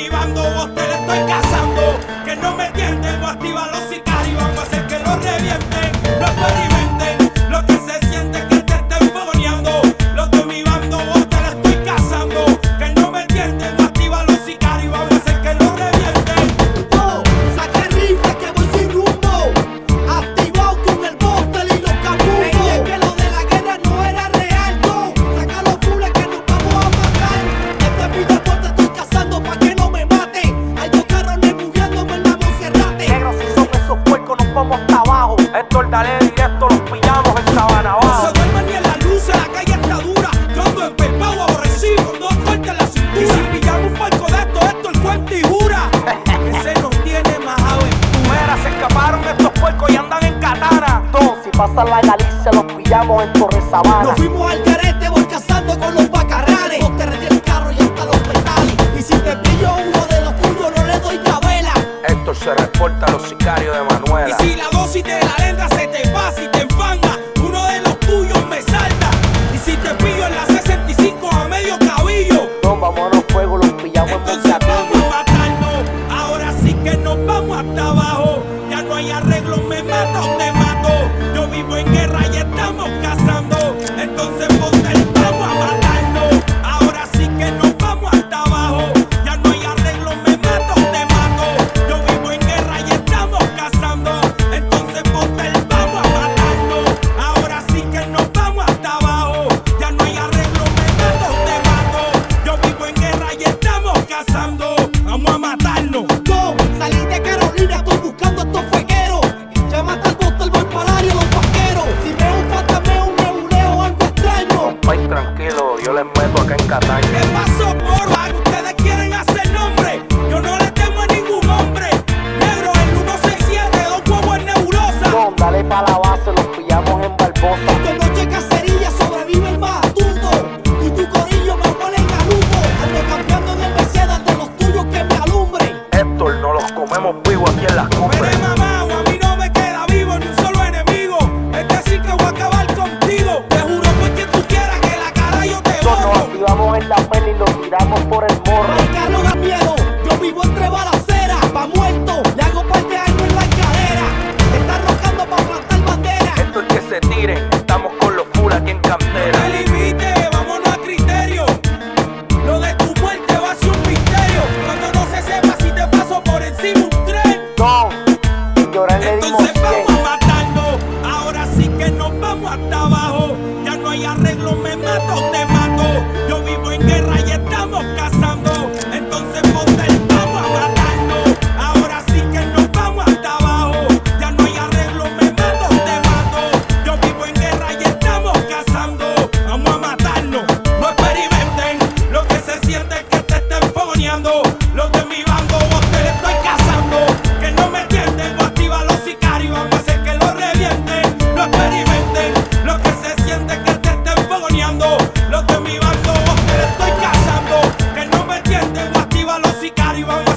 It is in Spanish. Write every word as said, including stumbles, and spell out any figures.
mi bando vos te le estoy cazando. Que no me tienten, voy a activar los sicarios. Vamos a hacer que lo revienten, lo experimenten. Lo que se siente que te estén fogoneando. Los de mi bando vos te le estoy cazando. Que no me tienten, voy a activar los sicarios. Vamos a hacer que lo revienten. Oh, saqué rifle que voy sin rumbo. Activado con el bóstel y los camudos. Creía que lo de la guerra no era real, no. Saca los fules que nos vamos a matar. Este es mi deporte, estoy cazando pa' que no me mate. Hay dos carros nebuleándome en la Monserrate. Negro, si son esos puercos nos vamos hasta abajo. Héctor, dale directo, los pillamos en Sabana No abajo. se duerman ni en la luz, la calle está dura. Yo ando empepado, aborrecido, con dos fuertes en la cintura. Y si pillamos un palco de esto, esto el cuento y jura. Ese nos tiene más aventura. Se escaparon estos puercos y andan en katana. Todos, si pasa la Galicia, los pillamos en Torre Sabana. Nos fuimos al carete, voy cazando con los bacarrales. Vos te rendí el carro y hasta los metales. Y si te pillo uno de los tuyos, no le doy cabela. Héctor se reporta a los sicarios de Manuela. Y si la dosis de la lenda se te pasa y te enfanga, uno de los tuyos me salta. Y si te pillo en la sesenta y cinco a medio cabillo, No, vamos a los fuegos, los pillamos en entonces Montatillo. vamos a matarnos. Ahora sí que nos vamos hasta abajo. Ya no hay arreglo, me mato o te mato. Yo vivo en guerra y estamos cazando. Entonces ponte el vamos a matarnos. Ahora sí que nos vamos hasta abajo. Ya no hay arreglo, me mato o te mato. Yo vivo en guerra y estamos cazando. Entonces ponte el vamos a matarnos. Ahora sí que nos vamos hasta abajo. Ya no hay arreglo, me mato o te mato. Yo vivo en guerra y estamos cazando. Vamos a matarnos. Yo salí de Carolina, estoy buscando estos fuegueros. Llámate al bóstel, voy para área, los vaqueros. Si veo un fantameo, un nebuleo, algo extraño. País tranquilo, yo les meto acá en Cataño. ¿Qué pasó, porra? Ustedes quieren hacer nombre. Yo no le temo a ningún hombre. Negro, el ciento sesenta y siete, dos huevos en nebulosa. No, dale pa' la base, los pillamos en Barbosa. Con noche cacería sobrevive el más astuto. Y tu corillo me huelen a luto. Ando campeando en el Mercedes de los tuyos que me alumbre. Héctor, no los comemos vivos aquí en las Pero cumbres. mamá, a mí no me queda vivo ni un solo enemigo. Es decir que voy a acabar contigo. Te juro por quien tú quieras que la cara yo te Nos borro. activamos en la peli y los tiramos por el morro. Marica, no da miedo. Yo vivo entre balaceras. Pa' muerto, le hago par de años en la escalera. Está roscando pa' plantar bandera. Héctor, que se tiren, estamos con los full aquí en No cantera. te limites, vámonos a criterio. Lo de tu muerte va a ser un misterio. Cuando no se sepa si te paso por encima un tren. No, sin llorar le dimos Entonces cien. vamos a matarnos. Ahora sí que nos vamos hasta abajo. Ya no hay arreglo, me mato o te mato. Yo vivo en guerra y estamos cazando. Entonces ponte el vamos a matarnos. Ahora sí que nos vamos hasta abajo. Ya no hay arreglo, me mato o te mato. Yo vivo en guerra y estamos cazando. Vamos a matarnos. No experimenten. Lo que se siente es que te estén fogoneando. Los de mi bando vos te le estoy cazando. Que no me tienten, voy a activar los sicarios. Vamos a hacer que lo revienten. No experimenten. Lo que se siente es que te estén fogoneando. Los de mi bando vos te le estoy cazando. Que no me tienten, voy a activar los sicarios. Vamos